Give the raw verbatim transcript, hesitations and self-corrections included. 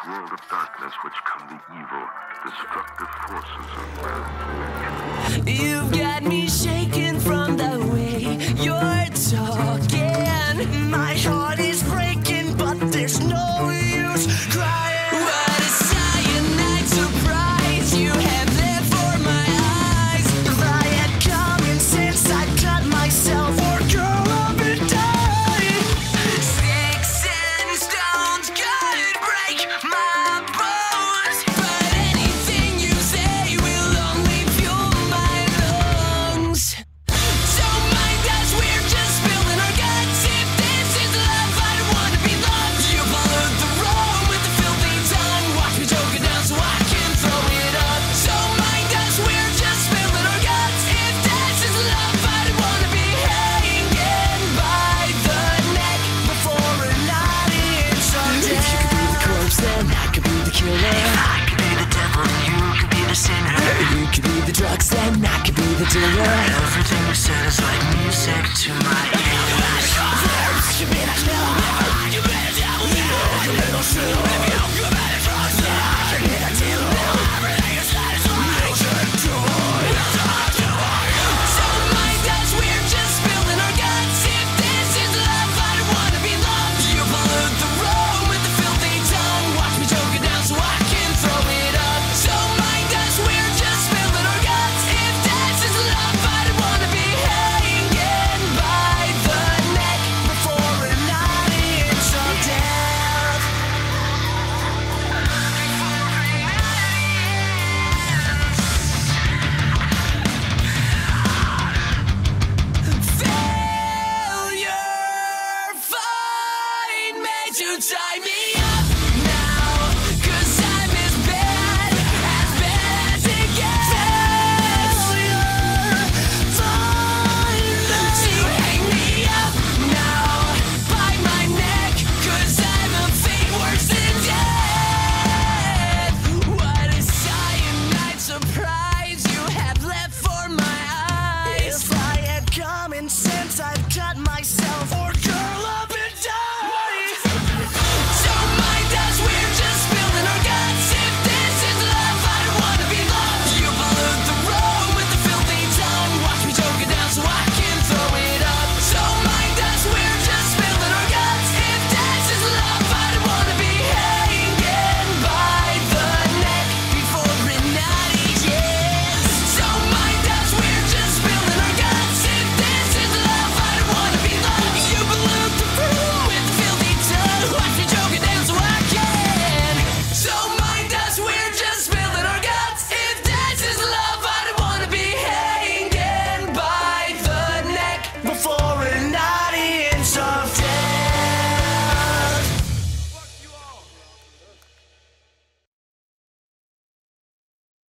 world of darkness which come the evil, destructive forces of man's nature. You've got me shaking from the way you're talking. My heart is breaking, but there's no use crying. What a cyanide surprise you have there for my eyes. If I had common sense, I'd cut myself or curl up and die. Sticks and stones could break my bones, but anything you say will only fuel my lungs. Don't mind us, we're just spilling our guts. If this is love, I don't wanna be loved. You followed the road with the filthy tongue. Watch me choke it down so I can throw it up. Don't mind us, we're just spilling our guts. If this is love, I don't wanna be hanging by the neck before a night is on death. If you could be the corpse, then I could be the killer. If I could be the devil, you could be the sinner. If you could be the drugs, then I could be the dealer. Everything you said is like music to my ears. You be the killer. You be the devil. You be the sinner. You be the drugs. I could be the dealer. Everything you said is like music to my ears. Don't mind us, we're just spilling our guts. If this is love, I don't wanna be loved. You followed the road with the filthy tongue. Watch me choke it down so I can throw it up. Don't mind us, we're just spilling our guts. If this is love, I don't wanna be hanging by the neck before a night is on death. Failure, find me to tie me